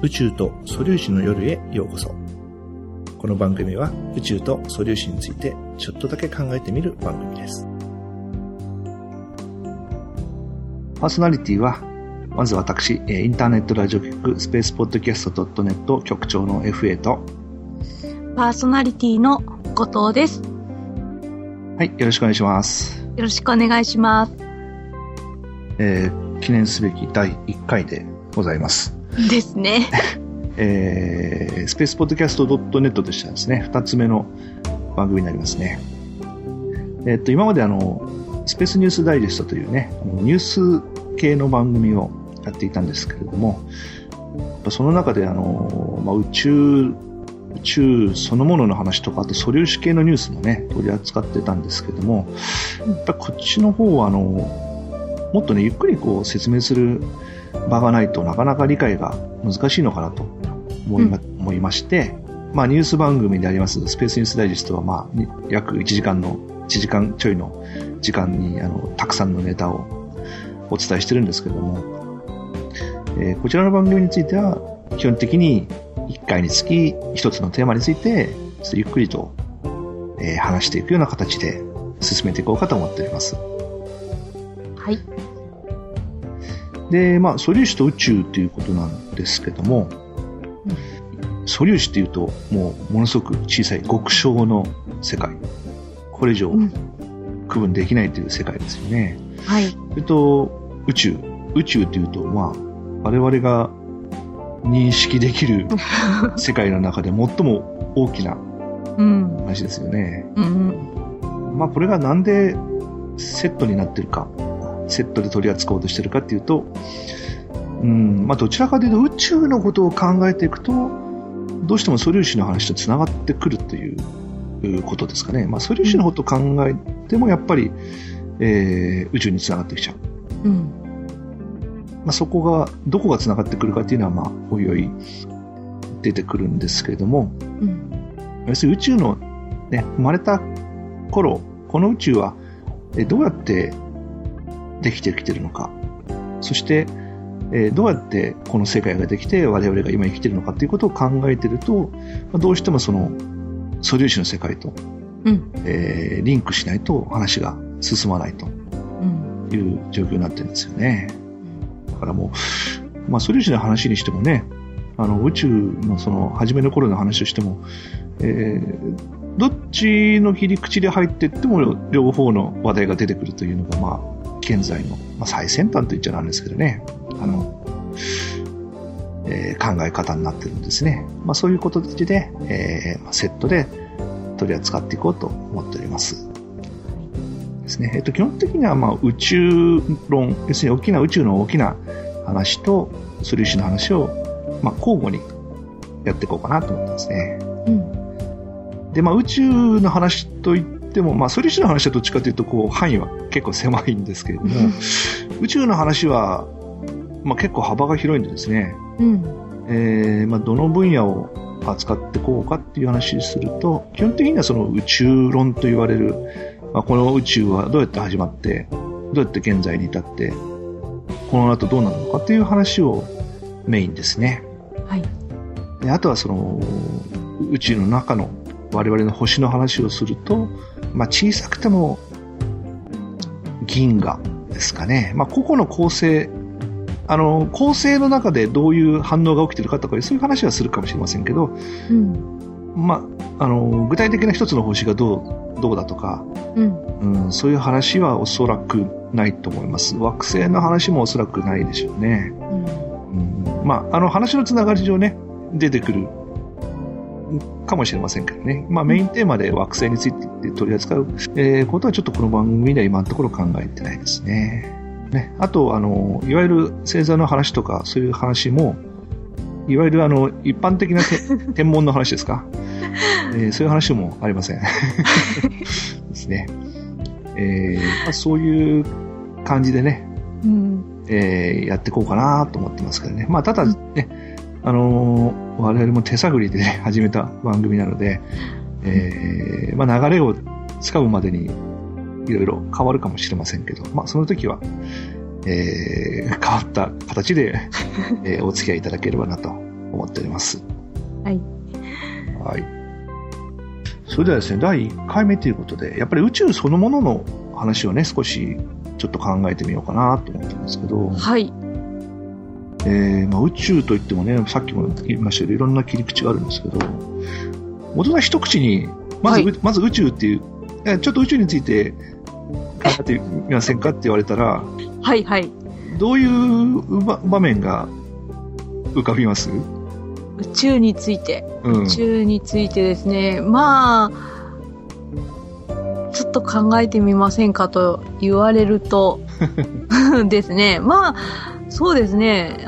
宇宙と素粒子の夜へようこそ。この番組は宇宙と素粒子についてちょっとだけ考えてみる番組です。パーソナリティはまず私、インターネットラジオ局スペースポッドキャスト .net 局長の FA とパーソナリティの後藤です。 はい、よろしくお願いします。 よろしくお願いします。 記念すべき第1回でございます。 ですね。 スペースポッドキャスト .net としてはですね、2つ目の番組になりますね。今までスペースニュースダイジェストというね、ニュース系の番組をやっていたんですけれども、その中で宇宙そのものの話とか、あと素粒子系のニュースもね、取り扱ってたんですけども、やっぱこっちの方はもっとね、ゆっくりこう説明する場がないとなかなか理解が難しいのかなと思いまして、ニュース番組でありますスペースニュースダイジェストは約1時間ちょいの時間にたくさんのネタをお伝えしてるんですけれども、こちらの番組については基本的に1回につき1つのテーマについてゆっくりと、話していくような形で進めていこうかと思っております。 はい。 で、素粒子と宇宙ということなんですけども、素粒子っていうとものすごく小さい極小の世界、これ以上区分できないという世界ですよね。 はい。 それと宇宙っていうと我々が認識できる世界の中で最も大きな話ですよね。これがなんでセットになってるか、セットで取り扱おうとしてるかっていうと、どちらかというと宇宙のことを考えていくとどうしても素粒子の話とつながってくるということですかね。素粒子のことを考えてもやっぱり、宇宙につながってきちゃう。そこがどこがつながってくるかっていうのはおいおい出てくるんですけれども、要するに宇宙の、生まれた頃、この宇宙はどうやってできてきてるのか、そしてどうやってこの世界ができて我々が今生きているのかということを考えていると、どうしてもその素粒子の世界と、リンクしないと話が進まないという状況になってるんですよね。だから素粒子の話にしてもね、宇宙のその初めの頃の話をしても、どっちの切り口で入っていっても両方の話題が出てくるというのが現在の、最先端と言っちゃなんですけどね、考え方になってるんですね。そういうことで、セットで取り扱っていこうと思っておりますですね。基本的には宇宙論、要するに大きな宇宙の大きな話と素粒子の話を交互にやっていこうかなと思ってますね。で、宇宙の話といっても、素粒子の話はどっちかというと範囲は結構狭いんですけれども、宇宙の話は結構幅が広いんでですね、どの分野を扱っていこうかっていう話にすると、基本的にはその宇宙論と言われる、この宇宙はどうやって始まってどうやって現在に至ってこの後どうなるのかっていう話をメインですね。 はい。 で、あとはその宇宙の中の我々の星の話をすると、小さくても銀河ですかね。個々の構成の中でどういう反応が起きてるかとか、そういう話はするかもしれませんけど、具体的な一つの星がどうだとか、そういう話はおそらくないと思います。惑星の話もおそらくないでしょうね。話のつながり上ね、出てくるかもしれませんけどね。メインテーマで惑星について取り扱う、ことはちょっとこの番組では今のところ考えてないですね。あといわゆる星座の話とかそういう話も、いわゆる一般的な天文の話ですか、そういう話もありませんですね。そういう感じでね、やっていこうかなと思ってますけどね。ただね、我々も手探りで、始めた番組なので、流れをつかむまでにいろいろ変わるかもしれませんけど、その時は、変わった形で、お付き合いいただければなと思っております。 はい。 はい。それではですね、第1回目ということで、やっぱり宇宙そのものの話をね、少しちょっと考えてみようかなと思ってるんですけど、 はい。 宇宙といってもね、さっきも言いましたけど、いろんな切り口があるんですけど、元々一口に、まず宇宙っていう、ちょっと宇宙について考えてみませんかって言われたら、 はいはい。どういう場面が浮かびます？ 宇宙について。宇宙についてですね。まあ、ちょっと考えてみませんかと言われるとですね。まあ、そうですね。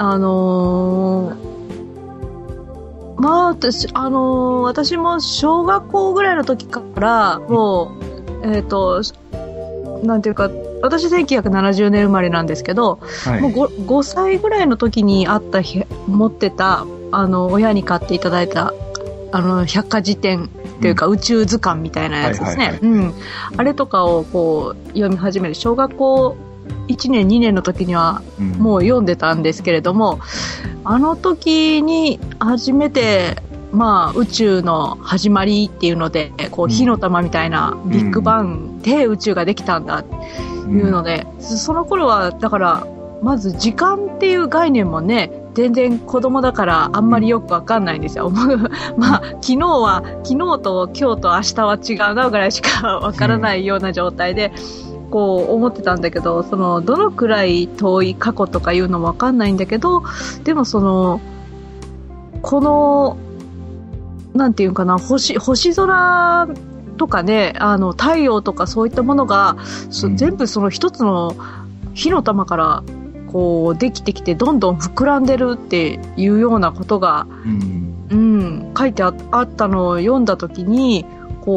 私も小学校ぐらいの時からもう、なんていうか、私1970年生まれなんですけど、はい、もう 5歳ぐらいの時に持ってた親に買っていただいた百科事典というか、宇宙図鑑みたいなやつですね。あれとかをこう読み始める小学校1年2年の時にはもう読んでたんですけれども、あの時に初めて宇宙の始まりっていうので、こう火の玉みたいなビッグバンで宇宙ができたんだっていうので、その頃はだからまず時間っていう概念もね、全然子供だからあんまりよくわかんないんですよ。昨日と今日と明日は違うなぐらいしかわからないような状態でこう思ってたんだけど、どのくらい遠い過去とかいうのもわかんないんだけど、でもこのなんていうかな、星空とかね、太陽とかそういったものが、全部一つの火の玉からこうできてきてどんどん膨らんでるっていうようなことが、書いてあったのを読んだ時に、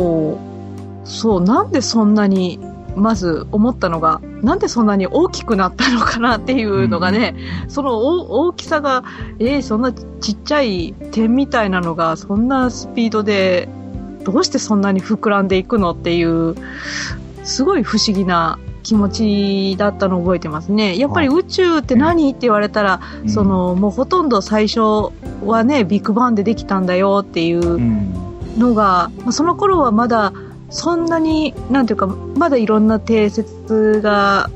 なんでそんなに、まず思ったのが、なんでそんなに大きくなったのかなっていうのがね、その大きさが、そんなちっちゃい点みたいなのがそんなスピードでどうしてそんなに膨らんでいくのっていう、すごい不思議な気持ちだったのを覚えてますね。やっぱり宇宙って何って言われたら、もうほとんど最初はね、ビッグバンでできたんだよっていうのが、その頃はまだそんなに、なんていうか、まだいろんな定説が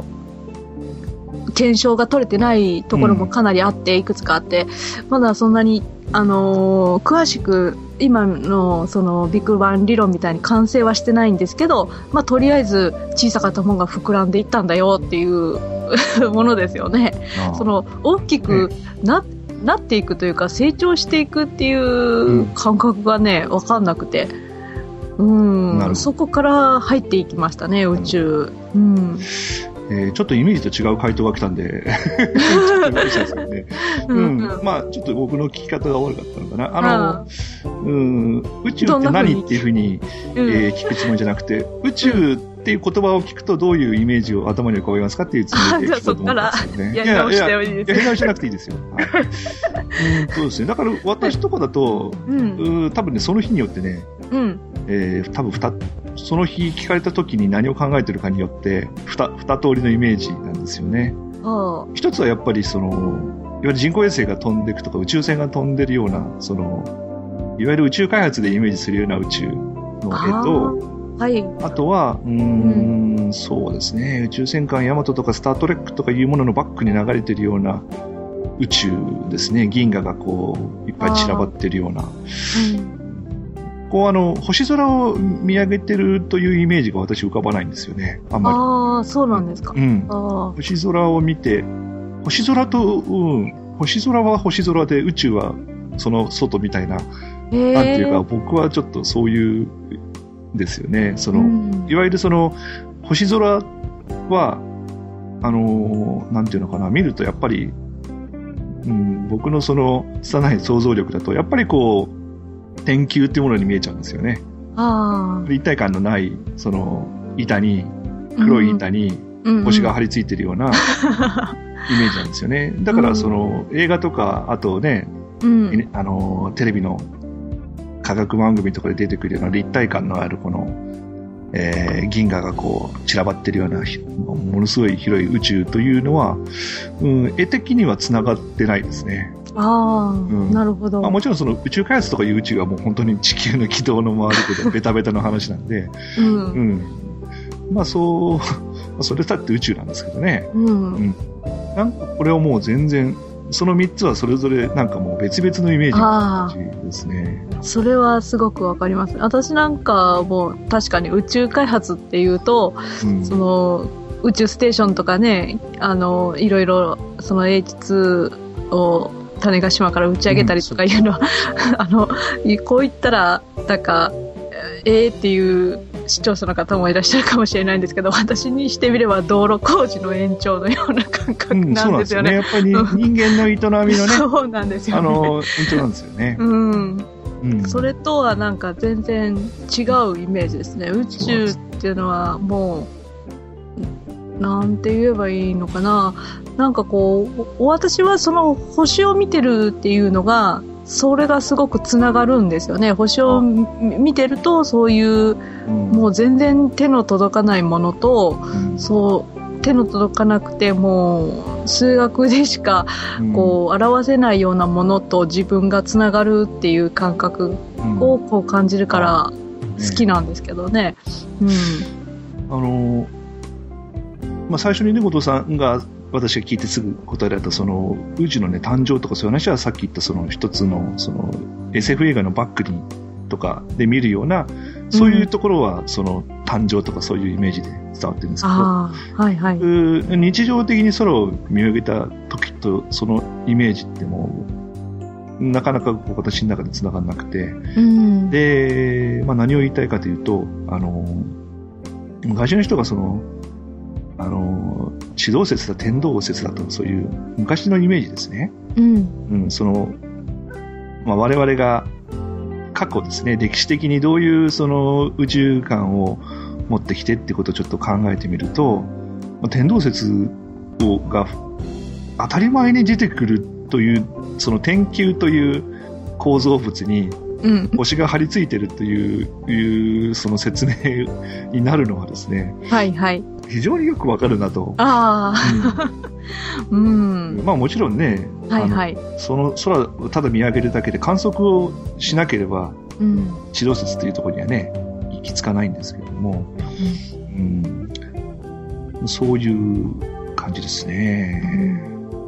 検証が取れてないところもかなりあって、いくつかあって、まだそんなに詳しく今のビッグバン理論みたいに完成はしてないんですけど、とりあえず小さかったものが膨らんでいったんだよっていうものですよね。大きくなっていくというか、成長していくっていう感覚がね、分かんなくて、そこから入っていきましたね、宇宙。 ちょっとイメージと違う回答が来たんでちょっとですね。ちょっと僕の聞き方が悪かったのかな。宇宙って何っていうふうに、聞くつもりじゃなくて、宇宙っていう言葉を聞くとどういうイメージを頭に浮かべますかっていうつもりで聞こうと思ったんですよね。 やり直してもいいですか？ やり直しなくていいですよ。そうですね。だから私とかだと、多分ね、その日によってね、多分その日聞かれた時に何を考えてるかによって二通りのイメージなんですよね。一つはやっぱりいわゆる人工衛星が飛んでいくとか宇宙船が飛んでるような、いわゆる宇宙開発でイメージするような宇宙の絵と、あとはそうですね、宇宙戦艦ヤマトとかスタートレックとかいうもののバックに流れてるような宇宙ですね。銀河がいっぱい散らばってるような、星空を見上げてるというイメージが私浮かばないんですよね。あんまり。そうなんですか。星空を見て、星空は星空で宇宙はその外みたいな、なんていうか、僕はちょっとそういうですよね。いわゆる星空は、なんていうのかな、見るとやっぱり、僕の拙い想像力だと、やっぱり天球っていうものに見えちゃうんですよね。立体感のない黒い板に星が張り付いてるようなイメージなんですよね。だから映画とか、あとね、テレビの科学番組とかで出てくるような立体感のある銀河が散らばってるようなものすごい広い宇宙というのは、絵的には繋がってないですね。 なるほど。 もちろんその宇宙開発とかいう宇宙はもう本当に地球の軌道の回ることベタベタの話なんで、それだって宇宙なんですけどね。なんかこれはもう全然、その3つはそれぞれなんかもう別々のイメージの感じですね。 それはすごくわかります。私なんかも確かに宇宙開発っていうと、その宇宙ステーションとかね、いろいろその H2 を種子島から打ち上げたりとかいうのは、こう言ったらなんかっていう視聴者の方もいらっしゃるかもしれないんですけど、私にしてみれば道路工事の延長のような感覚なんですよね。 そうなんですよね。やっぱり人間の営みのね、 そうなんですよね。 延長なんですよね。 それとはなんか全然違うイメージですね。宇宙っていうのはもう、なんて言えばいいのかな。なんかこう、私はその星を見てるっていうのが、それがすごくつながるんですよね。星を見てるとそういう、もう全然手の届かないものと、そう手の届かなくてもう数学でしかこう表せないようなものと自分がつながるっていう感覚をこう感じるから好きなんですけどね。 最初にね、後藤さんが私が聞いてすぐ答えられたその宇宙のね、誕生とかそういう話はさっき言ったその一つのその SF 映画のバックにとかで見るようなそういうところはその誕生とかそういうイメージで伝わってるんですけど、日常的に空を見上げた時とそのイメージってもうなかなか私の中で繋がらなくて、で、何を言いたいかというと、昔の人がその地動説だ天動説だとそういう昔のイメージですね。その我々が過去ですね、歴史的にどういうその宇宙観を持ってきてっていうことをちょっと考えてみると、天動説が当たり前に出てくるというその天球という構造物に星が張り付いてるというその説明になるのはですね、非常によくわかるなと。もちろんね、その空をただ見上げるだけで観測をしなければ、地動説というところにはね、行き着かないんですけども、そういう感じですね。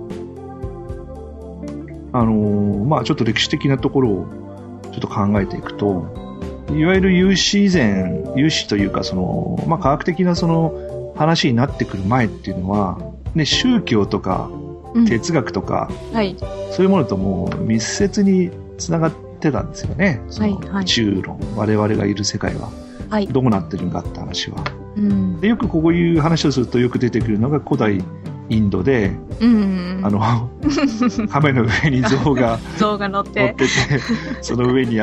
ちょっと歴史的なところをちょっと考えていくと、いわゆる有史というかその、科学的なその話になってくる前っていうのは、ね、宗教とか哲学とか、そういうものともう密接につながってたんですよね。その宇宙論、我々がいる世界はどうなってるんだって話は。でよくこういう話をするとよく出てくるのが古代インドで、亀の上に象が乗ってて、その上に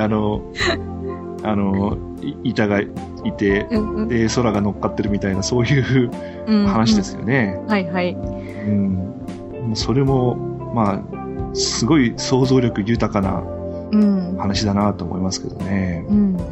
板がいて、で空が乗っかってるみたいなそういう話ですよね。それもすごい想像力豊かな話だなと思いますけどね。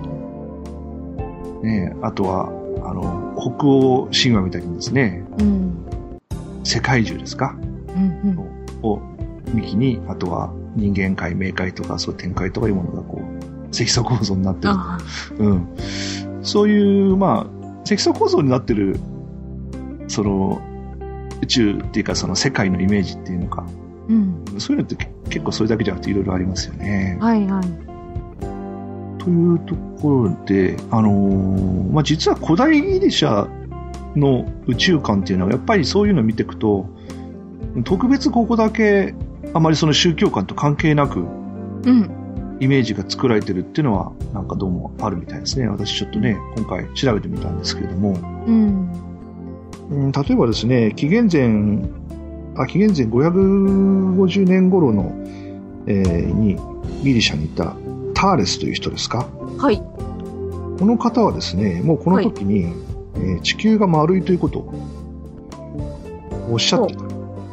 あとは北欧神話みたいにですね、世界中ですか、を幹に、あとは人間界、冥界とかそう天界とかいうものがこう積層構造になってると、そういう積層構造になってるその宇宙っていうかその世界のイメージっていうのか、そういうのって結構それだけじゃなくていろいろありますよね。というところで、実は古代ギリシャの宇宙観っていうのはやっぱりそういうのを見ていくと特別ここだけあまりその宗教観と関係なくイメージが作られてるっていうのはなんかどうもあるみたいですね。私ちょっとね今回調べてみたんですけれども、例えばですね、紀元前550年頃の、にギリシャにいたターレスという人ですか。この方はですね、もうこの時に、地球が丸いということをおっしゃってた。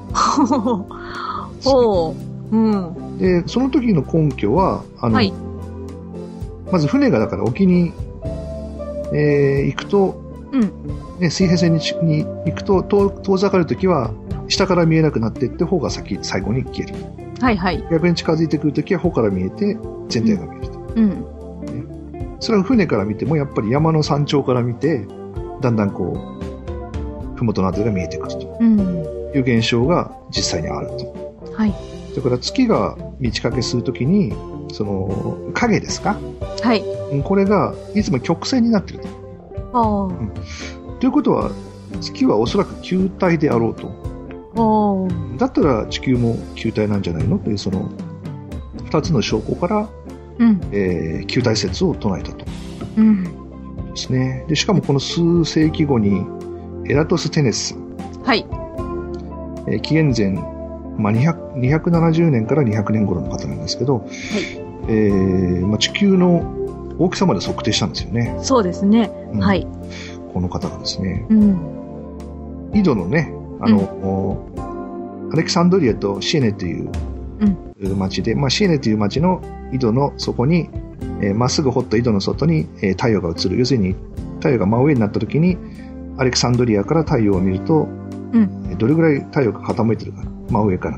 で、その時の根拠は、まず船がだから沖に、行くと、水平線に行くと遠ざかるときは下から見えなくなっていって方が最後に消える。 はいはい。 逆に近づいてくるときは穂から見えて全体が見えると。 うん。 ね、それは船から見てもやっぱり山の山頂から見て、だんだんこう、麓のあたりが見えてくるという現象が実際にあると。 はい。 だから月が満ち欠けするときに、その影ですか？ はい。 これがいつも曲線になっていると。ということは、月はおそらく球体であろうと。だったら地球も球体なんじゃないのという、その2つの証拠から、球体説を唱えたと。ですね。で、しかもこの数世紀後にエラトステネス。 はい。 紀元前、270年から200年頃の方なんですけど、地球の大きさまで測定したんですよね。 そうですね。はい。 この方がですね、井戸のね、アレキサンドリアとシエネという町で、シエネという町の井戸の底に、まっすぐ掘った井戸の外に、太陽が映る。要するに太陽が真上になった時にアレキサンドリアから太陽を見ると、どれぐらい太陽が傾いてるか、真上から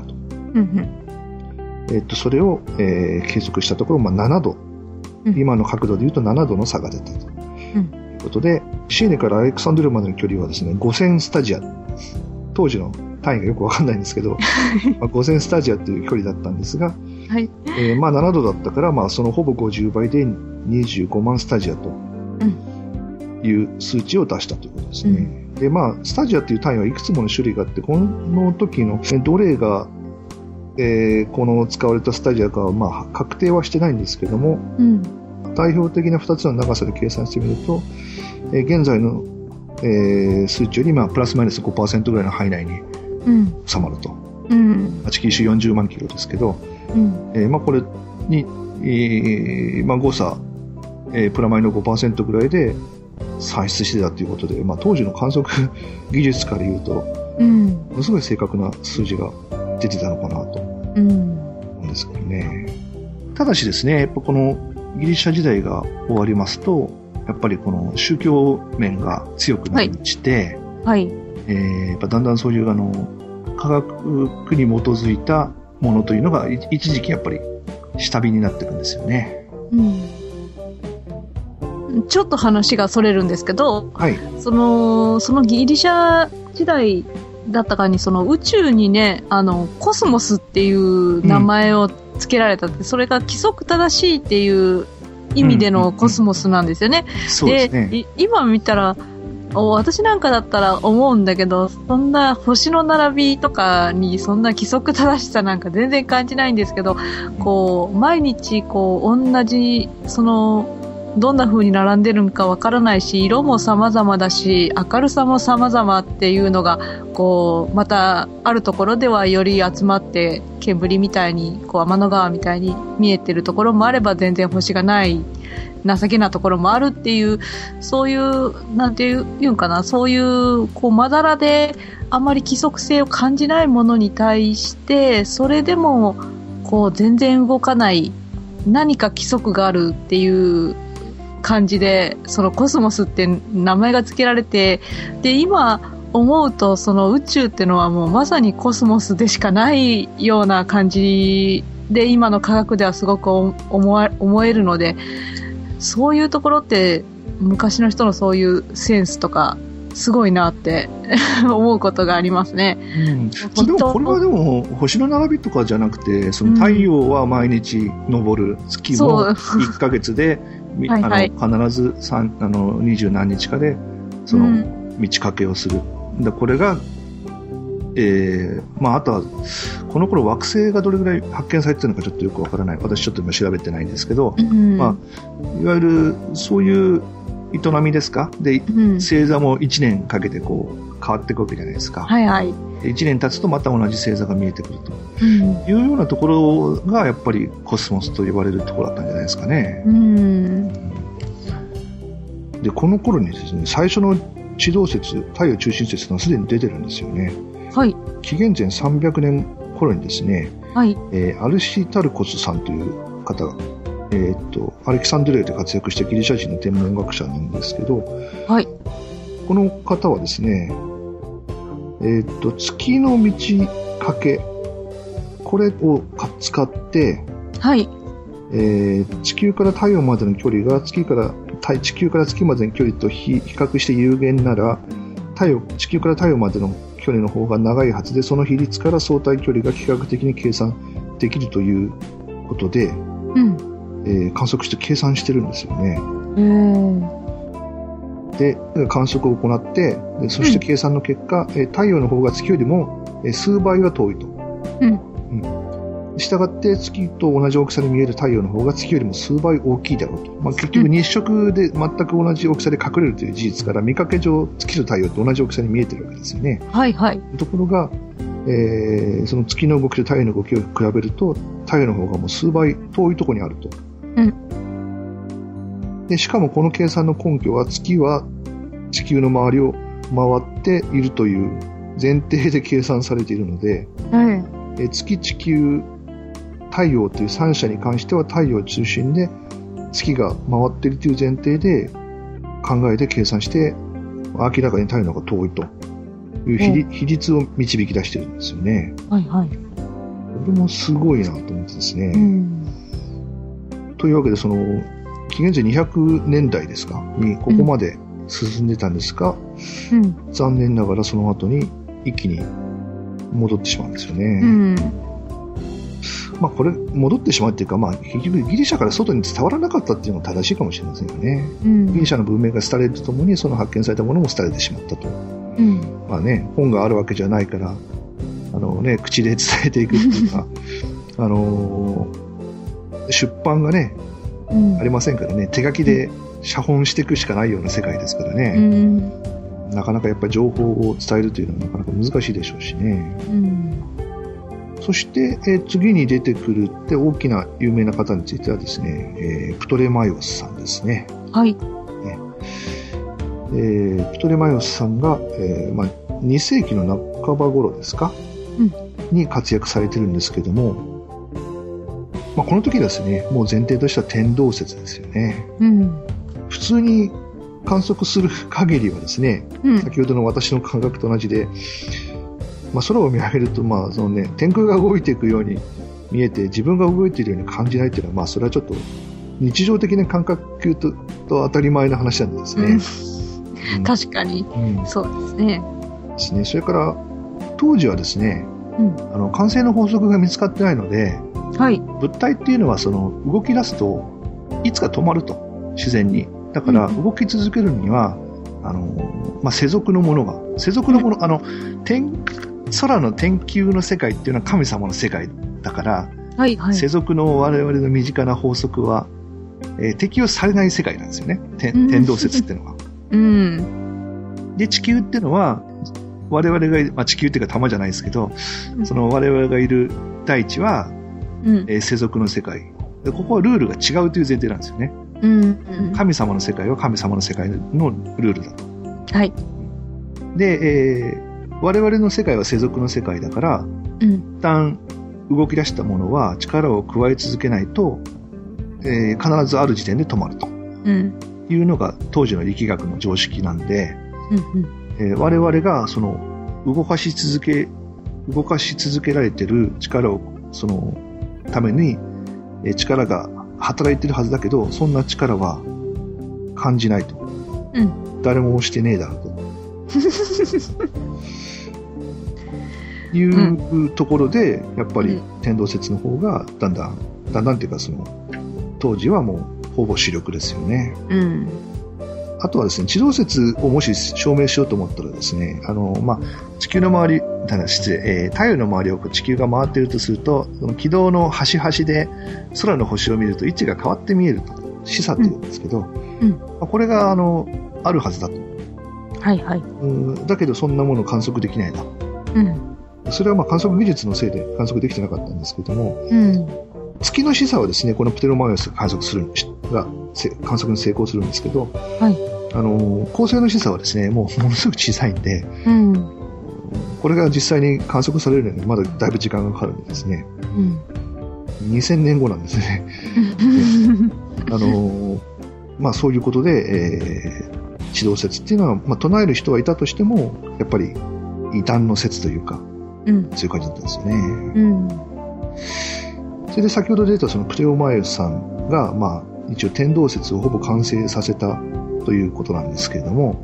と。それを、計測したところ、7度、今の角度で言うと7度の差が出たということで、シエネからアレキサンドリアまでの距離はですね、5000スタジア。当時の単位がよくわかんないんですけど、5000スタジアという距離だったんですが、はい、7度だったから、そのほぼ50倍で25万スタジアという数値を出したということですね。で、スタジアという単位はいくつもの種類があって、この時のどれが、この使われたスタジアかは、確定はしてないんですけども、代表的な2つの長さで計算してみると、現在の、数値よりプラスマイナス 5% ぐらいの範囲内に収まると。地球周40万キロですけど、これに、誤差、プラマイの 5% ぐらいで算出してたということで、当時の観測技術から言うと、ものすごい正確な数字が出てたのかなと思うんですけどね。ただしですね、このギリシャ時代が終わりますと、やっぱりこの宗教面が強くなりまして、やっぱだんだんそういう科学に基づいたものというのが一時期やっぱり下火になっていくんですよね。 ちょっと話がそれるんですけど、そのギリシャ時代だったかに、その宇宙にね、コスモスっていう名前を付けられたって、それが規則正しいっていう意味でのコスモスなんですよね。で、今見たら、私なんかだったら思うんだけど、そんな星の並びとかにそんな規則正しさなんか全然感じないんですけど、毎日同じ、どんな風に並んでるのかわからないし、色も様々だし、明るさも様々っていうのが、またあるところではより集まって、煙みたいに、天の川みたいに見えてるところもあれば、全然星がない、情けなところもあるっていう、そういう、なんていうんかな、そういう、まだらで、あまり規則性を感じないものに対して、それでも、全然動かない、何か規則があるっていう、感じで、そのコスモスって名前が付けられて、で、今思うと、その宇宙ってのはもうまさにコスモスでしかないような感じで、今の科学ではすごく思えるので、そういうところって昔の人のそういうセンスとかすごいなって思うことがありますね。 でもこれはでも星の並びとかじゃなくて、その太陽は毎日昇る、月も1ヶ月で必ず20何日かでその満ち欠けをする。これが、あとはこの頃惑星がどれぐらい発見されているのかちょっとよくわからない。私ちょっと今調べてないんですけど、いわゆるそういう営みですかで、星座も1年かけて変わっていくわけじゃないですか。1年経つとまた同じ星座が見えてくるというようなところがやっぱりコスモスと呼ばれるところだったんじゃないですかね。で、この頃にですね、最初の地動説、太陽中心説がすでに出てるんですよね。紀元前300年頃にですね、アルシタルコスさんという方が、アレキサンドリアで活躍したギリシャ人の天文学者なんですけど、この方はですね、月の満ち欠け、 これを使って、 はい。 地球から太陽までの距離が地球から月までの距離と比較して有限なら、地球から太陽までの距離の方が長いはずで、その比率から相対距離が比較的に計算できるということで、観測して計算してるんですよね。で、観測を行って、そして計算の結果、太陽の方が月よりも数倍は遠いと。したがって月と同じ大きさに見える太陽の方が月よりも数倍大きいだろうと。結局日食で全く同じ大きさで隠れるという事実から、見かけ上月と太陽と同じ大きさに見えてるわけですよね。 はいはい。 ところが、その月の動きと太陽の動きを比べると、太陽の方がもう数倍遠いところにあると。で、しかもこの計算の根拠は、月は地球の周りを回っているという前提で計算されているので、月、地球、太陽という3者に関しては太陽中心で月が回っているという前提で考えて計算して、明らかに太陽の方が遠いという比率を導き出しているんですよね。はいはい。これもすごいなと思ってですね。というわけで、その紀元前200年代ですかにここまで進んでたんですが、残念ながらその後に一気に戻ってしまうんですよね。これ戻ってしまうっていうか、結局ギリシャから外に伝わらなかったっていうのが正しいかもしれませんよね。ギリシャの文明が廃れるとともに、その発見されたものも廃れてしまったと。本があるわけじゃないから、口で伝えていくっていうか、出版がね、ありませんからね、手書きで写本していくしかないような世界ですからね。なかなかやっぱり情報を伝えるというのはなかなか難しいでしょうしね。そして、次に出てくるって大きな有名な方についてはですね、プトレマイオスさんですね。はい。プトレマイオスさんが、2世紀の半ば頃ですか、に活躍されてるんですけども、この時ですね、もう前提としては天動説ですよね。普通に観測する限りはですね、先ほどの私の感覚と同じで、空を見上げると、そのね、天空が動いていくように見えて、自分が動いているように感じないというのは、それはちょっと日常的な感覚と当たり前の話なんですね。 確かに、そうですね。 それから当時はですね、慣性の法則が見つかってないので、物体っていうのはその動き出すといつか止まると、自然に。だから動き続けるには、世俗のもの、空の天球の世界っていうのは神様の世界だから、世俗の我々の身近な法則は、適用されない世界なんですよね。天動説っていうのは。で、地球っていうのは、我々が、地球っていうか玉じゃないですけど、その我々がいる大地は、世俗の世界で、ここはルールが違うという前提なんですよね。神様の世界は神様の世界のルールだと。で、我々の世界は世俗の世界だから、一旦動き出したものは力を加え続けないと、必ずある時点で止まると、いうのが当時の力学の常識なんで、我々がその動かし続けられている力をそのために、力が働いてるはずだけど、そんな力は感じないと。誰も押してねえだろうと。いうところで、やっぱり天動説の方がだんだんっていうか、その当時はもうほぼ主力ですよね。あとはですね、地動説をもし証明しようと思ったらですね、地球の周り、太陽の周りを地球が回っているとすると、その軌道の端々で空の星を見ると位置が変わって見えると、示唆っていうんですけど、これがあるはずだと。だけどそんなものを観測できないな。それは観測技術のせいで観測できてなかったんですけども、月の示唆はですね、このプテロマイオスが観測に成功するんですけど、恒星の示唆はですね、ものすごく小さいんで、これが実際に観測されるのにまだだいぶ時間がかかるんでですね、2000年後なんですね。そういうことで、地動説っていうのは、唱える人はいたとしても、やっぱり異端の説というか、そういう感じだったんですよね。 それで先ほど出たそのプレオマイウスさんが、まあ、一応天動説をほぼ完成させたということなんですけれども、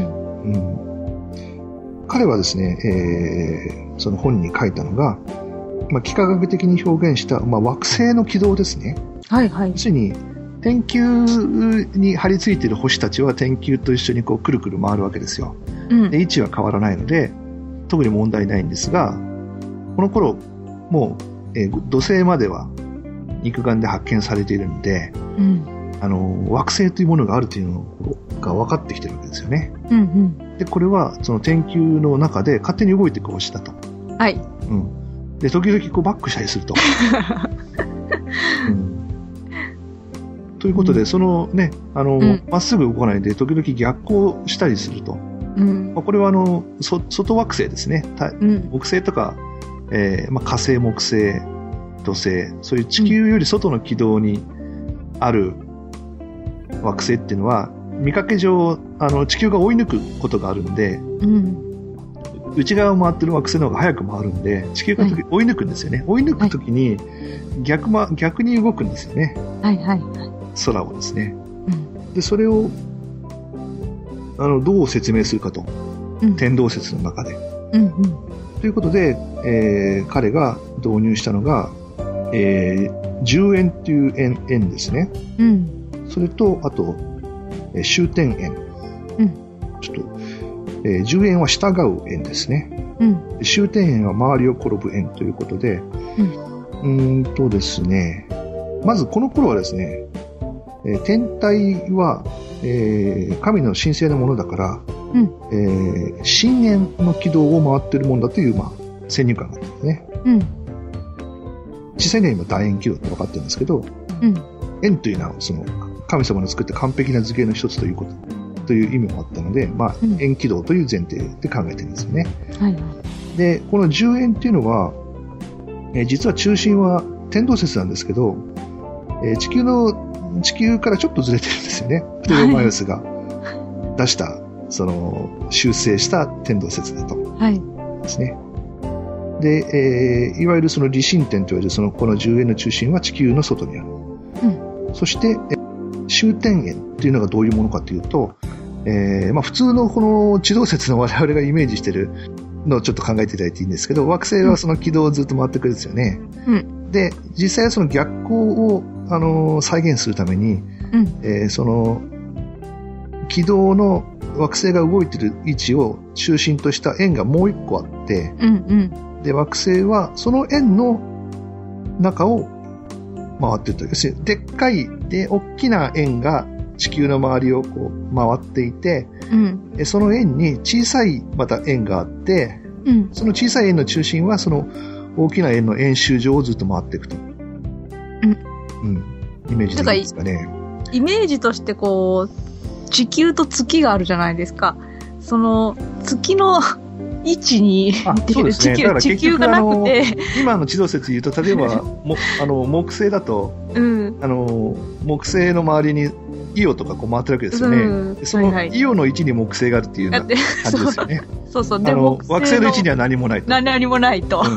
彼はですね、その本に書いたのが、まあ、幾何学的に表現した、まあ、惑星の軌道ですね。 はいはい。 要するに、天球に張り付いている星たちは天球と一緒にこうくるくる回るわけですよ。で、位置は変わらないので、特に問題ないんですが、この頃、もう、土星までは肉眼で発見されているので、惑星というものがあるというのが分かってきてるわけですよね。で、これはその天球の中で勝手に動いていく星だと。 はい。 で、時々こうバックしたりすると。ということで、そのね、まっすぐ動かないで、時々逆行したりすると。まあ、これは外惑星ですね。木星とか、まあ、火星、木星、土星、そういう地球より外の軌道にある惑星っていうのは、見かけ上、地球が追い抜くことがあるんで、内側を回ってる惑星の方が早く回るんで、地球が追い抜くんですよね。追い抜くときに逆に動くんですよね。空をですね。で、それを、どう説明するかと。天動説の中で。ということで、彼が導入したのが、10円っていう円ですね。それと、あと、終点円。ちょっと、10円は従う円ですね。終点円は周りを転ぶ円ということで、ですね、まずこの頃はですね、天体は、神の神聖なものだから、深円の軌道を回っているものだという、まあ、先入観があるんですね。実際には今楕円軌道って分かってるんですけど、円というのはその神様の作った完璧な図形の一つということという意味もあったので、まあ、円軌道という前提で考えてるんですよね。で、この10円っていうのは、実は中心は天動説なんですけど、地球からちょっとずれてるんですよね。プレオマイウスが出した、修正した天動説だと。ですね。で、いわゆるその離心点といわれるこの10円の中心は地球の外にある。そして、終点円っていうのがどういうものかというと、まあ普通のこの地動説の我々がイメージしてるのをちょっと考えていただいていいんですけど、惑星はその軌道をずっと回ってくるんですよね。で、実際はその逆行を再現するために、その軌道の惑星が動いている位置を中心とした円がもう一個あって、で、惑星はその円の中を回っていると。要するに、でっかいで大きな円が地球の周りをこう回っていて、その円に小さいまた円があって、その小さい円の中心はその大きな円の円周上をずっと回っていくと。イメージできますかね。 イメージとしてこう、地球と月があるじゃないですか。その月の位置にそうですね。だから地球がなくて今の地動説で言うと、例えば木星だと、木星の周りにイオとかこう回ってるわけですよね。そのイオの位置に木星があるっていうような感じですよね。 で惑星の位置には何もないと。 何もないと。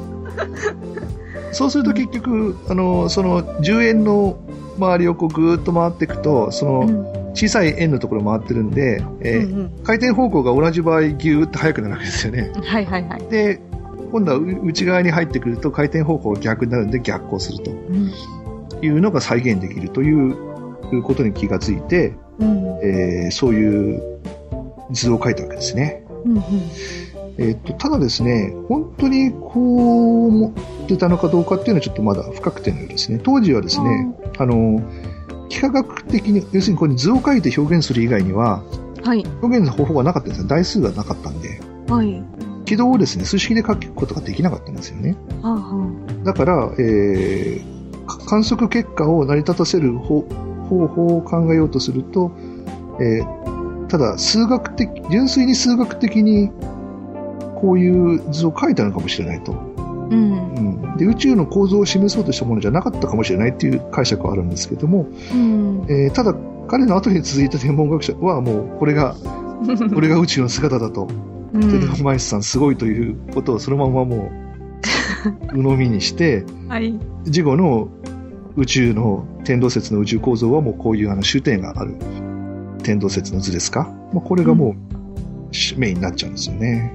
そうすると結局その10円の周りをこうぐーっと回っていくと、その小さい円のところ回ってるんで、回転方向が同じ場合ギューッと速くなるわけですよね。で、今度は内側に入ってくると回転方向が逆になるんで逆行するというのが再現できるということに気がついて、そういう図像を描いたわけですね。ただですね、本当にこう思ってたのかどうかっていうのはちょっとまだ不確定のようですね。当時はですね、幾何学的に、要するにここに図を描いて表現する以外には、表現の方法がなかったんですよ。台数がなかったんで。軌道をですね、数式で書くことができなかったんですよね。だから、観測結果を成り立たせる方法を考えようとすると、ただ純粋に数学的にこういう図を描いたのかもしれないと。で、宇宙の構造を示そうとしたものじゃなかったかもしれないっていう解釈はあるんですけども、ただ彼の後に続いた天文学者はもうこれが宇宙の姿だと、テレオマイウスさんすごいということをそのままも鵜呑みにして、 はい、 事後の宇宙の天動説の宇宙構造はもうこういう終点がある天動説の図ですか、これがもうメインになっちゃうんですよね。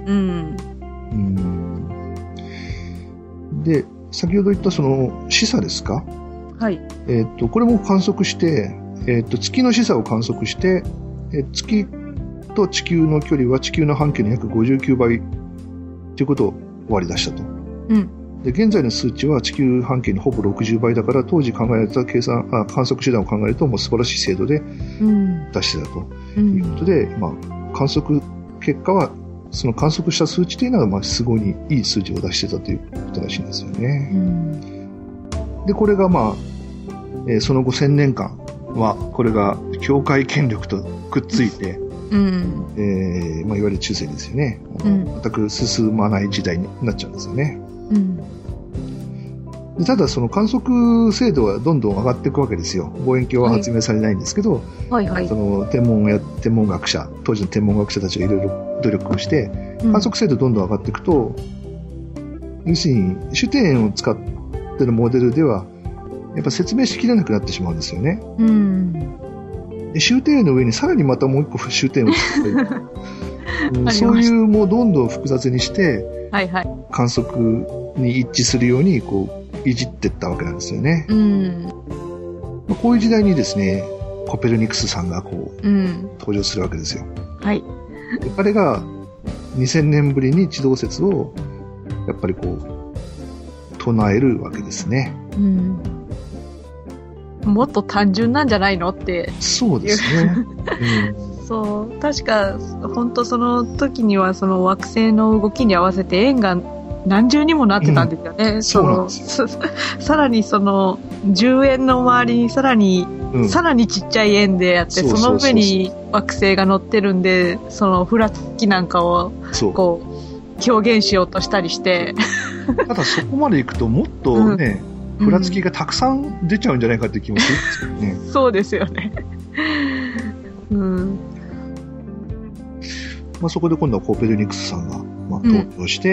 で、先ほど言ったその示唆ですか、 はい、 これも観測して、月の示唆を観測して、月と地球の距離は地球の半径の約59倍ということを割り出したと。で、現在の数値は地球半径のほぼ60倍だから、当時考えられた観測手段を考えるともう素晴らしい精度で出してたということで、観測結果はその観測した数値というのはすごいいい数字を出してたということらしいんですよね。で、これがその後1000年間はこれが教会権力とくっついて、いわゆる中世ですよね。全く進まない時代になっちゃうんですよね。で、ただその観測精度はどんどん上がっていくわけですよ。望遠鏡は発明されないんですけど、その天文学者、当時の天文学者たちがいろいろ努力をして観測精度どんどん上がっていくと、要するに主点を使ってるモデルではやっぱ説明しきれなくなってしまうんですよね。で、終点の上にさらにまたもう一個終点を使ってそういうもうどんどん複雑にして、観測に一致するようにこういじっていったわけなんですよね。こういう時代にですね、コペルニクスさんがこう、登場するわけですよ。で、彼が2000年ぶりに地動説をやっぱりこう唱えるわけですね。 もっと単純なんじゃないのって。 そうですね。 そう、確か本当その時にはその惑星の動きに合わせて円が何重にもなってたんですよね。 そうなんですよ。 さらにその10円の周りにさらにちっちゃい円でやって、その上に惑星が乗ってるんで、そのふらつきなんかをこう表現しようとしたりして。 ただそこまでいくともっとね、ふらつきがたくさん出ちゃうんじゃないかっていう気もするんですよね。 そうですよね。 そこで今度はコペルニクスさんが登場して、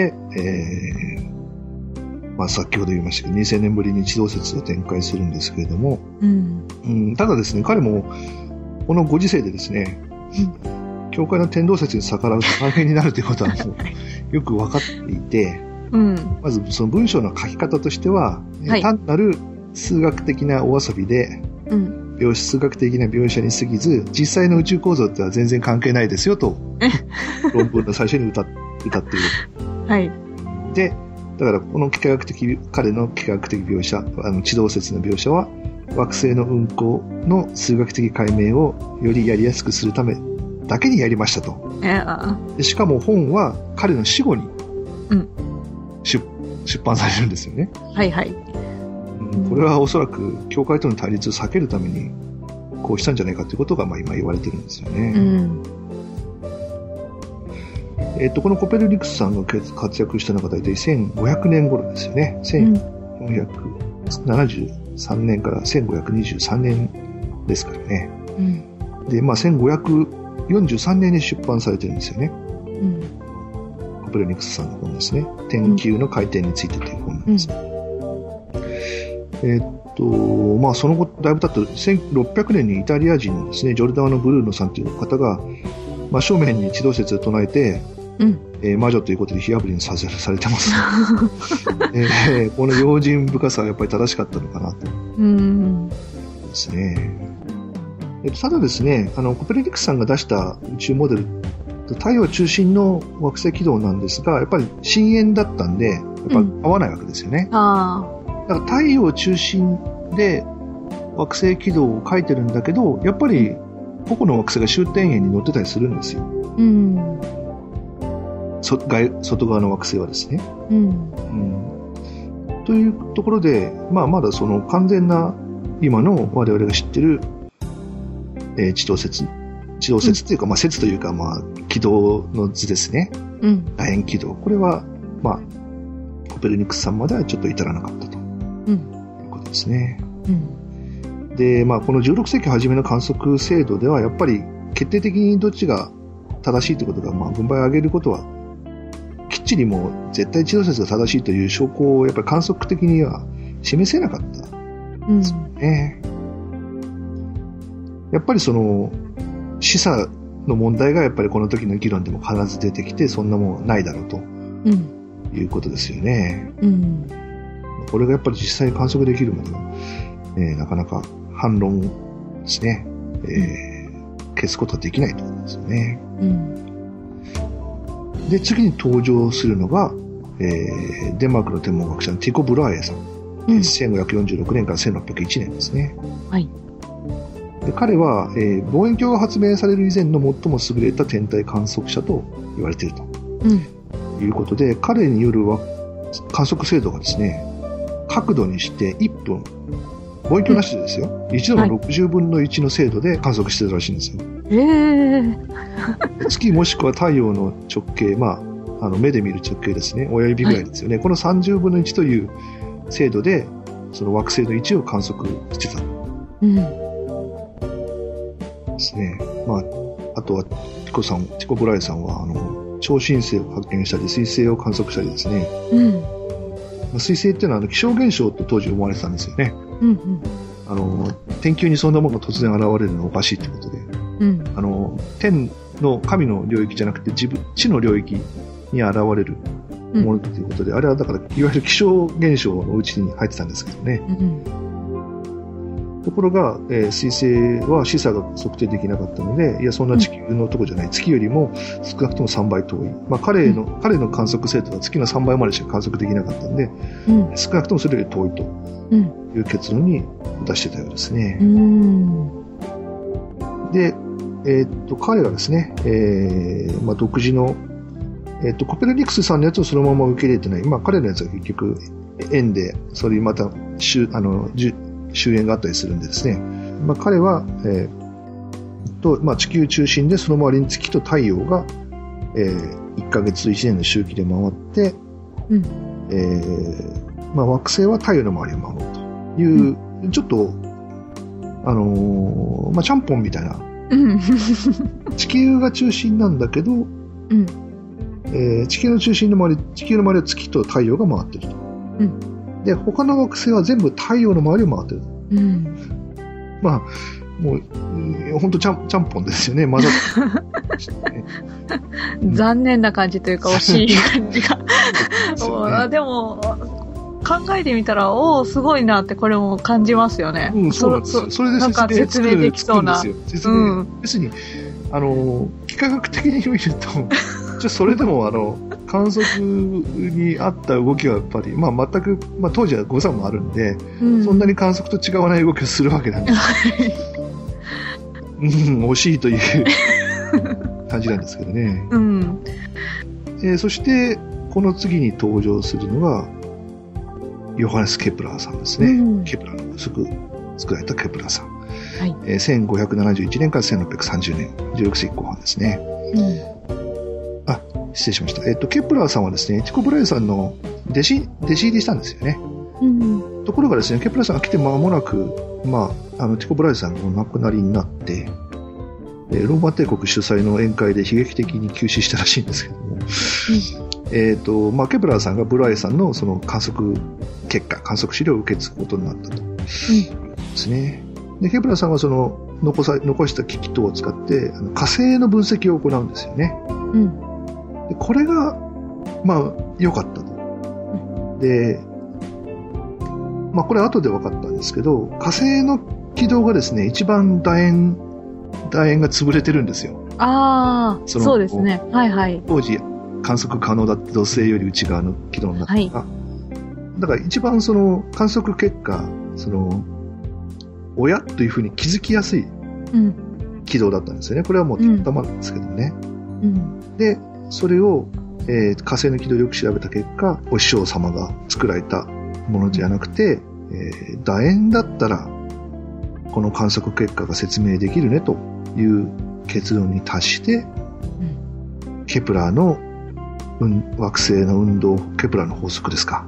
先ほど言いましたけど2000年ぶりに地動説を展開するんですけれども、ただですね、彼もこのご時世でですね、教会の天動説に逆らうと大変になるということはもうよく分かっていて、まずその文章の書き方としては、単なる数学的なお遊びで、数学的な描写に過ぎず、実際の宇宙構造っては全然関係ないですよと論文の最初に歌っている。で、だからこの彼の幾何学的描写、地動説の描写は惑星の運行の数学的解明をよりやりやすくするためだけにやりましたと。で、しかも本は彼の死後に出版されるんですよね。これはおそらく教会との対立を避けるためにこうしたんじゃないかということが今言われてるんですよね。このコペルニクスさんが活躍したのが大体1500年頃ですよね。1473年から1523年ですからね。で、1543年に出版されてるんですよね。コペルニクスさんの本ですね。天球の回転についてという本なんです。その後だいぶ経って1600年にイタリア人のですね、ジョルダーノ・ブルーノさんという方が真正面に地動説を唱えて、魔女ということで火あぶりにされてます。この用心深さはやっぱり正しかったのかなと。ですね。ただですね、コペルニクスさんが出した宇宙モデル、太陽中心の惑星軌道なんですが、やっぱり深淵だったんで、やっぱ合わないわけですよね。だから太陽中心で惑星軌道を書いてるんだけど、やっぱり個々の惑星が終点円に乗ってたりするんですよ。外側の惑星はですね。というところで、まだその完全な今の我々が知ってる、地動説というか、説というか、軌道の図ですね。楕円軌道。これは、コペルニクスさんまではちょっと至らなかったということですね。で、この16世紀初めの観測精度では、やっぱり決定的にどっちが正しいということが、軍配を上げることはききっちりもう絶対地動説が正しいという証拠をやっぱり観測的には示せなかったんですよね。やっぱりその示唆の問題がやっぱりこの時の議論でも必ず出てきて、そんなもんないだろうということですよね。これがやっぱり実際に観測できるまでは、なかなか反論ですね、消すことはできないと思うんですよね。で、次に登場するのが、デンマークの天文学者のティコ・ブラーエさん。1546年から1601年ですね。はい。で、彼は、望遠鏡が発明される以前の最も優れた天体観測者と言われていると、いうことで、彼による観測精度がですね、角度にして1分、望遠鏡なしでですよ、1度の60分の1の精度で観測してるらしいんですよ。月もしくは太陽の直径、目で見る直径ですね、親指ぐらいですよね。この30分の1という精度で、その惑星の位置を観測してた。ですね。あとは、ティコ・ブライさんは、超新星を発見したり、彗星を観測したりですね。彗星っていうのは気象現象と当時思われてたんですよね。天球にそんなものが突然現れるのはおかしいってことで、天の神の領域じゃなくて地の領域に現れるものということで、あれはだからいわゆる気象現象のうちに入ってたんですけどね。ところが、彗星は視差が測定できなかったので、いやそんな地球のとこじゃない、月よりも少なくとも3倍遠い、彼の観測精度は月の3倍までしか観測できなかったので、少なくともそれより遠いという結論に出してたようですね。で、彼はですね、独自の、コペルニクスさんのやつをそのまま受け入れてない、彼のやつは結局円でそれにまた終焉があったりするんでですね、彼は、地球中心でその周りに月と太陽が、1ヶ月1年の周期で回って、惑星は太陽の周りを回るという、ちょっとちゃんぽんみたいな、地球が中心なんだけど、地球の中心の周り、地球の周りは月と太陽が回ってると。で、他の惑星は全部太陽の周りを回ってる。もう、本当ちゃんぽんですよね、混ざってね。 残念な感じというか、惜しい感じが。でも、考えてみたら、すごいなってこれも感じますよね。 そうなんですよ。それで説明できそうな。 別に、幾何学的に見ると、それでも観測に合った動きはやっぱり、全く、当時は誤差もあるんで、そんなに観測と違わない動きをするわけなんです。惜しいという感じなんですけどね。そして、この次に登場するのが、ヨハネス・ケプラーさんですね。ケプラーの作られたケプラーさん。1571年から1630年、16世紀後半ですね。失礼しました。ケプラーさんはですね、ティコ・ブライさんの弟子入りしたんですよね。ところがですね、ケプラーさんが来て間もなく、ティコ・ブライさんがお亡くなりになって、ローマ帝国主催の宴会で悲劇的に急死したらしいんですけども、ケプラーさんがブライさんのその観測資料を受け継ぐことになったと。ですね。で、ケプラーさんはその残した機器等を使って火星の分析を行うんですよね。でこれが良かったと。で、これ後で分かったんですけど、火星の軌道がですね、一番楕円が潰れてるんですよ。 そうですね。 当時観測可能だった土星より内側の軌道になった。だから一番その観測結果、親というふうに気づきやすい軌道だったんですよね。これはもうたまたまなんですけどね。で、それを、火星の軌道をよく調べた結果、お師匠様が作られたものじゃなくて、楕円だったらこの観測結果が説明できるねという結論に達して、ケプラーの、惑星の運動、ケプラーの法則ですか。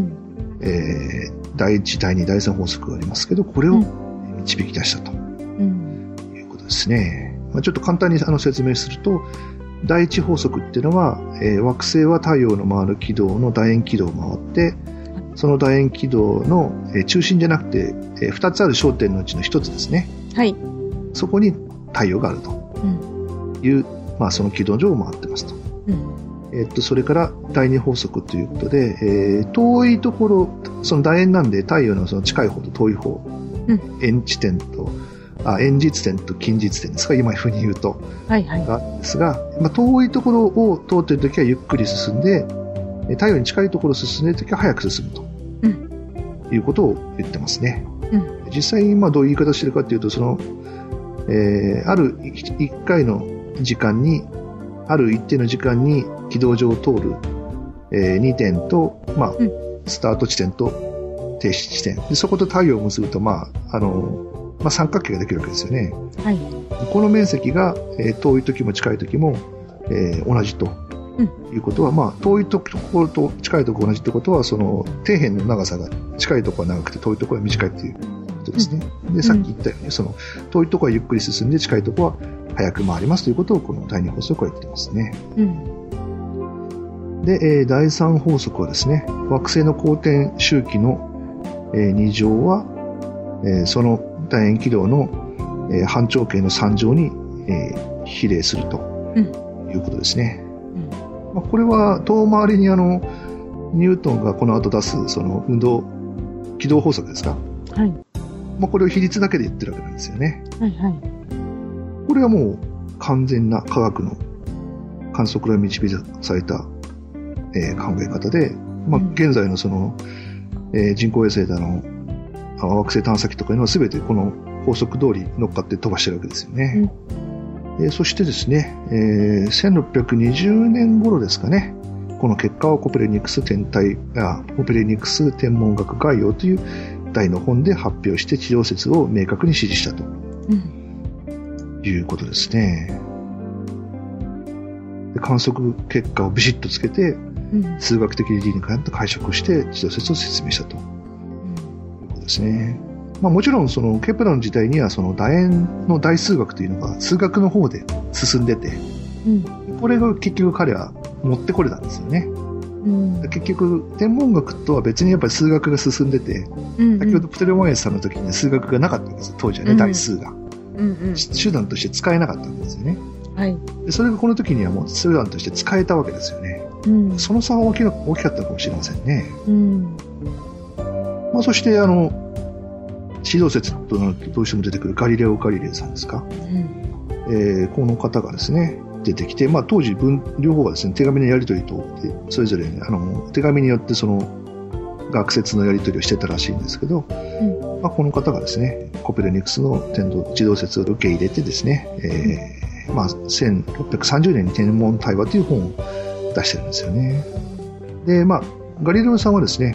第1、第2、第3法則がありますけど、これを導き出したということですね。ちょっと簡単に説明すると、 第一法則っていうのは、惑星は太陽の回る軌道の楕円軌道を回って、その楕円軌道の、中心じゃなくて、2つある焦点のうちの1つですね。 はい。そこに太陽があるという、その軌道上を回ってますと。それから第二法則ということで、遠いところ、その楕円なんで太陽のその近い方と遠い方、円実点と近実点ですか、今風に言うと。 はいはい。 ですが、遠いところを通っているときはゆっくり進んで、太陽に近いところを進んでいるときは早く進むと、いうことを言ってますね。実際にどういう言い方してるかというと、その、ある1回の時間に、ある一定の時間に軌道上を通る、2点と、スタート地点と停止地点で、そこと太陽を結ぶと、三角形ができるわけですよね。 はい、 この面積が、遠い時も近い時も、同じということは、遠いところと近いところ同じということは、その底辺の長さが近いところは長くて遠いところは短いということですね。で、さっき言ったように、その遠いところはゆっくり進んで近いところは早く回りますということをこの第二法則は言ってますね。で、第三法則はですね、惑星の公転周期の、2乗は、その楕円軌道の、半長径の3乗に、比例するということですね。これは遠回りにニュートンがこの後出すその軌道法則ですか。 はい。 これを比率だけで言ってるわけなんですよね。 はいはい。 これはもう完全な科学の観測が導された、考え方で、現在のその、人工衛星だの惑星探査機とかいうのは全てこの法則通り乗っかって飛ばしてるわけですよね。そしてですね、1620年頃ですかね、この結果をコペルニクス天文学概要という題の本で発表して地動説を明確に支持したと、いうことですね。で、観測結果をビシッとつけて、数学的理にかって解釈して地動説を説明したと、いうことですね。もちろんそのケプラーの時代にはその楕円の大数学というのが数学の方で進んでて、これが結局彼は持ってこれたんですよね。結局天文学とは別にやっぱり数学が進んでて、先ほどプトレマイエスさんの時に数学がなかったわけですよ、当時はね、大数が、手段として使えなかったわけですよね。でそれがこの時にはもう手段として使えたわけですよね。その差は大きかったかもしれませんね。そして地動説となるとどうしても出てくるガリレオ・ガリレイさんですか、この方がですね出てきて、当時両方がですね手紙のやり取りとそれぞれ、手紙によってその学説のやり取りをしてたらしいんですけど、この方がですねコペルニクスの地動説を受け入れてですね、1630年に天文対話という本を出してるんですよね。で、ガリレオさんはですね、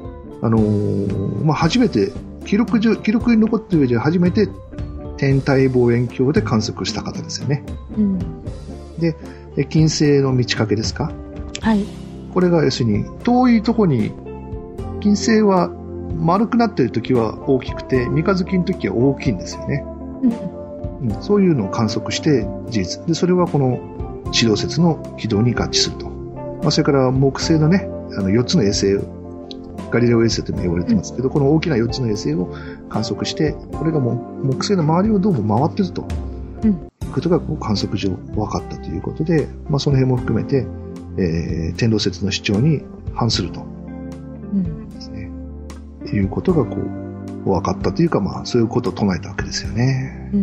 初めて記録に残っている上で初めて天体望遠鏡で観測した方ですよね。で、金星の満ち欠けですか。これが要するに遠いとこに金星は丸くなっている時は大きくて三日月の時は大きいんですよね。そういうのを観測して事実で、それはこの地動説の軌道に合致すると。それから木星のね4つの衛星、ガリレオ衛星とも言われてますけど、この大きな4つの衛星を観測して、これがもう木星の周りをどうも回ってるということが観測上分かったということで、その辺も含めて、天動説の主張に反すると、ですね、いうことが分かったというか、そういうことを唱えたわけですよね。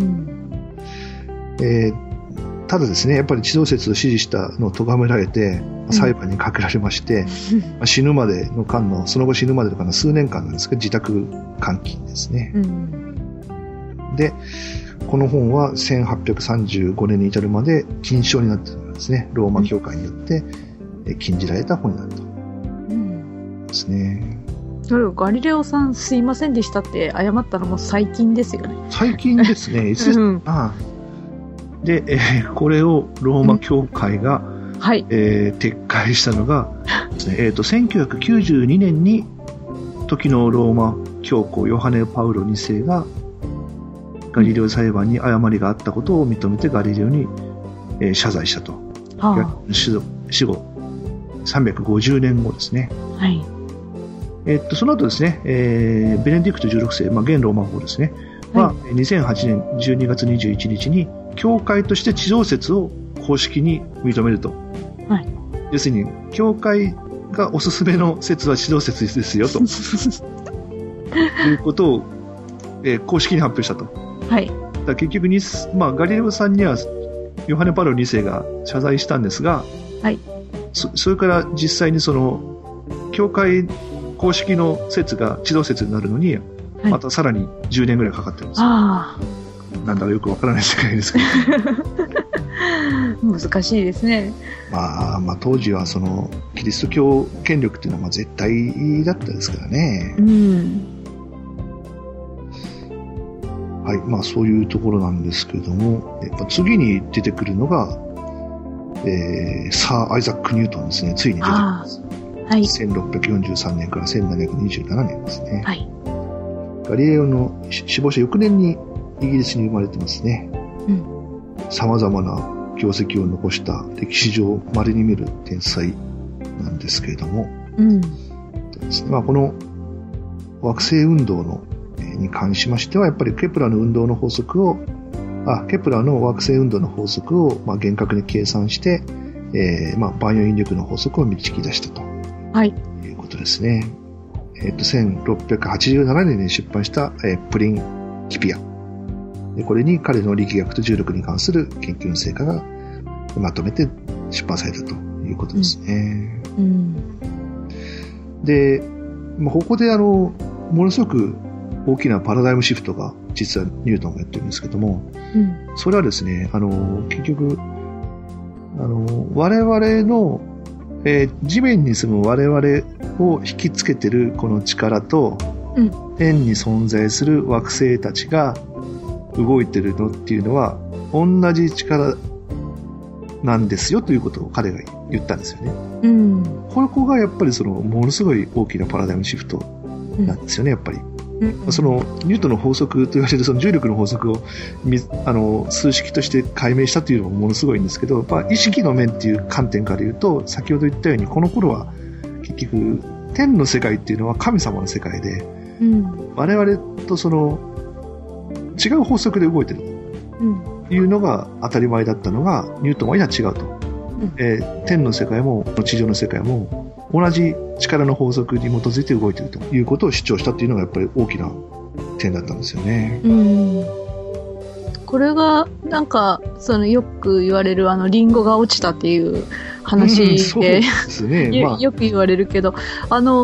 ただですね、やっぱり地動説を支持したのを咎められて、裁判にかけられまして、死ぬまでの間の、その後死ぬまでの間の数年間なんですけど、自宅監禁ですね。で、この本は1835年に至るまで禁書になっているんですね。ローマ教会によって禁じられた本になると。ですね。 それをガリレオさんすいませんでしたって謝ったのも最近ですよね。 最近ですね。で、これをローマ教会が、撤回したのがですね、1992年に時のローマ教皇ヨハネ・パウロ2世がガリレオ裁判に誤りがあったことを認めてガリレオに、謝罪したと死後350年後ですね。 はい。 その後ですね、ベネディクト16世、現ローマ法ですね、は、2008年12月21日に、教会として地上説を公式に認めると。はい。要するに、教会がおすすめの説は地上説ですよと。いうことを、公式に発表したと。はい。だ結局に、ガリレオさんには、ヨハネ・パウロ2世が謝罪したんですが、はい。それから実際にその、教会公式の説が地上説になるのに、またさらに10年ぐらいかかってるんですよ。なんだかよくわからない世界ですけど。 難しいですね。 当時はそのキリスト教権力っていうのは絶対だったですからね。はい、そういうところなんですけども、やっぱ次に出てくるのが、サー・アイザック・ニュートンですね。ついに出てきます。はい、1643年から1727年ですね。はい、ガリレオの死亡した翌年にイギリスに生まれてますね。様々な業績を残した歴史上稀に見る天才なんですけれども、ですね、この惑星運動のに関しましてはやっぱりケプラーの惑星運動の法則を厳格に計算して、万有引力の法則を導き出したと、いうことですね。1687年に出版した、プリンキピア。これに彼の力学と重力に関する研究の成果がまとめて出版されたということですね。で、ここでものすごく大きなパラダイムシフトが実はニュートンがやってるんですけども、それはですね、結局、我々の、地面に住む我々を引きつけてるこの力と、天に存在する惑星たちが動いてるのっていうのは同じ力なんですよということを彼が言ったんですよね。ここがやっぱりそのものすごい大きなパラダイムシフトなんですよね、やっぱり。そのニュートンの法則と言われるその重力の法則を数式として解明したというのもものすごいんですけど、意識の面っていう観点から言うと、先ほど言ったようにこの頃は結局天の世界っていうのは神様の世界で、我々とその違う法則で動いてるというのが当たり前だったのが、ニュートンはいや違うと、天の世界も地上の世界も同じ力の法則に基づいて動いているということを主張したというのがやっぱり大きな点だったんですよね。 これがなんかよく言われるリンゴが落ちたっていう話で、ですね、よく言われるけど、どな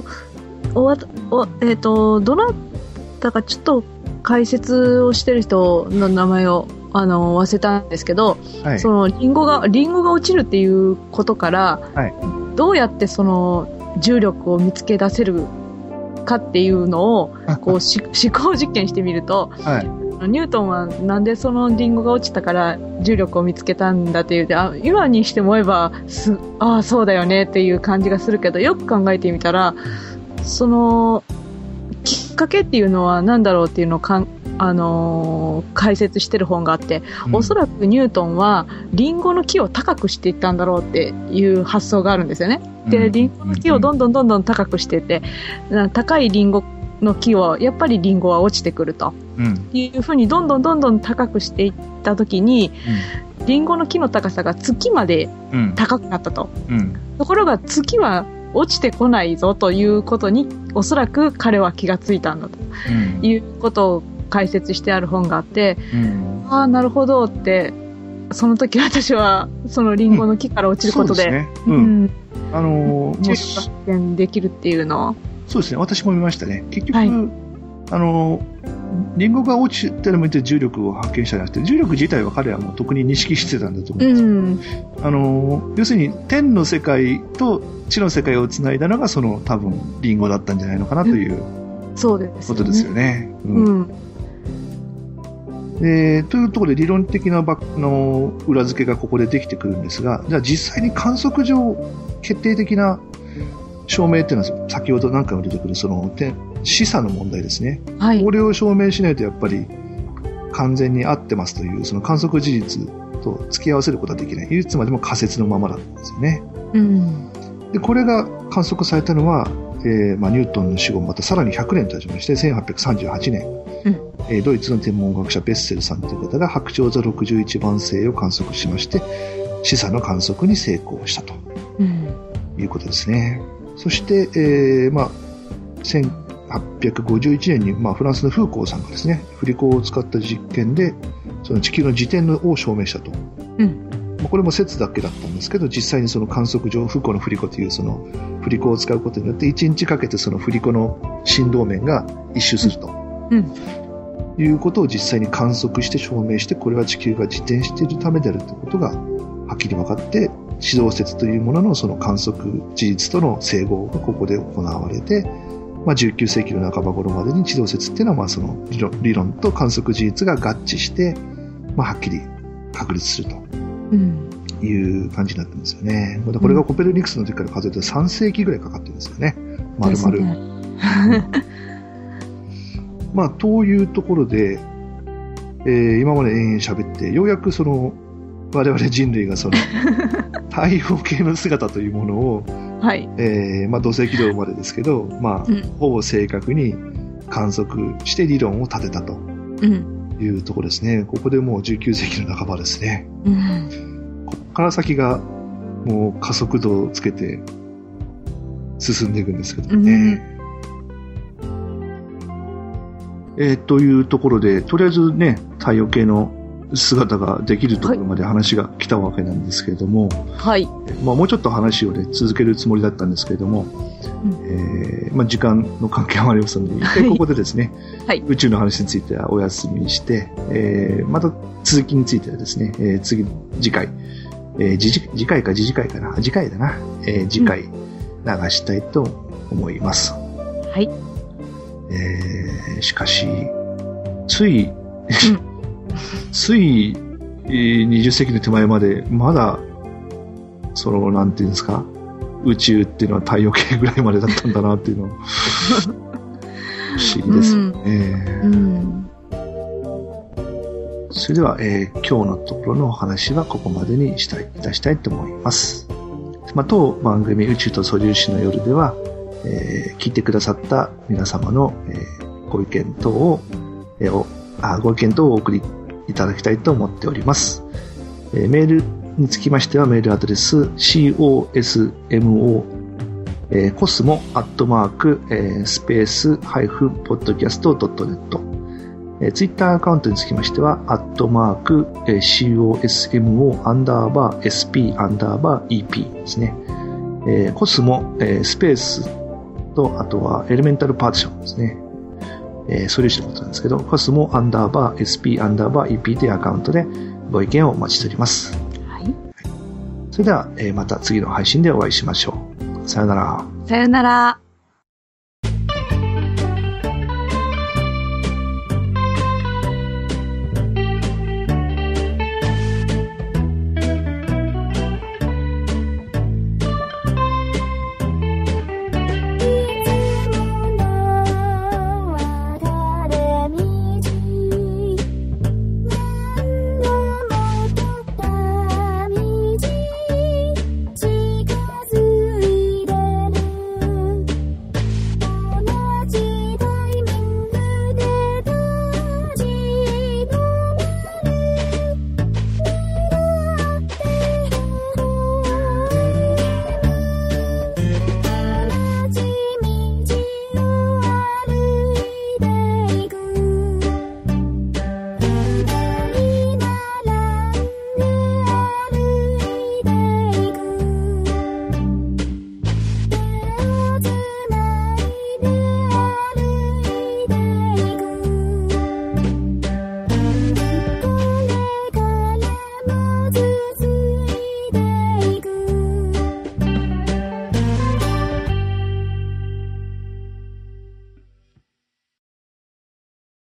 たかちょっと解説をしてる人の名前を忘れたんですけど、そのリンゴが落ちるっていうことから、どうやってその重力を見つけ出せるかっていうのをこう思考実験してみると、ニュートンはなんでそのリンゴが落ちたから重力を見つけたんだっていう今にして思えばそうだよねっていう感じがするけど、よく考えてみたらそのきっかけっていうのは何だろうっていうのを解説してる本があって、おそらくニュートンはリンゴの木を高くしていったんだろうっていう発想があるんですよね。で、リンゴの木をどんどん高くしていって、高いリンゴの木をやっぱりリンゴは落ちてくると、いうふうにどんどん高くしていったときに、リンゴの木の高さが月まで高くなったと、ところが月は落ちてこないぞということにおそらく彼は気がついたんだと、いうことを解説してある本があって、なるほどって、その時私はそのリンゴの木から落ちることで、重力発見できるっていうのを、 そうですね、私も見ましたね。結局、リンゴが落ちてるのを見て重力を発見したんじゃなくて、重力自体は彼はもう特に認識してたんだと思うんですよ。要するに天の世界と地の世界をつないだのがその多分リンゴだったんじゃないのかなということですよね。というところで理論的な裏付けがここでできてくるんですが、じゃあ実際に観測上決定的な証明っていうのは先ほど何回も出てくるその示唆の問題ですね。これを証明しないとやっぱり完全に合ってますというその観測事実と付き合わせることはできない。いつまでも仮説のままだったんですよね。 うん。 で、これが観測されたのは、ニュートンの死後またさらに100年経ちまして、1838年、ドイツの天文学者ベッセルさんという方が白鳥座61番星を観測しまして、示唆の観測に成功したと、いうことですね。そして、1851年に、フランスのフーコーさんがですね、振り子を使った実験で、その地球の自転を証明したと。これも説だけだったんですけど、実際にその観測上、フーコーの振り子というその振り子を使うことによって、1日かけてその振り子の振動面が一周すると。いうことを実際に観測して証明して、これは地球が自転しているためであるということがはっきり分かって、地動説というもののその観測事実との整合がここで行われて、19世紀の半ば頃までに地動説っていうのはその理論と観測事実が合致して、はっきり確立するという感じになってるんですよね。これがコペルニクスの時から数えて3世紀ぐらいかかってるんですよね。丸々。というところで、今まで延々喋って、ようやくその我々人類がその太陽系の姿というものを、土星軌道までですけど、ほぼ正確に観測して理論を立てたというところですね。ここでもう19世紀の半ばですね。ここから先がもう加速度をつけて進んでいくんですけどね。というところで、とりあえずね、太陽系の姿ができるところまで話が来たわけなんですけれども、もうちょっと話をね、続けるつもりだったんですけれども、時間の関係もありますので、一回ここでですね、宇宙の話についてはお休みにして、また続きについてはですね、次回か次回流したいと思います。しかし、つい20世紀の手前まで、まだ、なんていうんですか、宇宙っていうのは太陽系ぐらいまでだったんだなっていうのは、不思議ですよね。それでは、今日のところのお話はここまでにいたしたいと思います。当番組宇宙と素粒子の夜では、聞いてくださった皆様の、ご意見等をお送りいただきたいと思っております。メールにつきましてはメールアドレス cosmo@space-podcast.net、ツイッターアカウントにつきましては@cosmo_sp_ep ですね。コスモ、スペースと、あとはエレメンタルパーティションですね。素粒子のことなんですけど、cosmo_sp_ep というアカウントでご意見をお待ちしております。それでは、また次の配信でお会いしましょう。さよなら。 さよなら。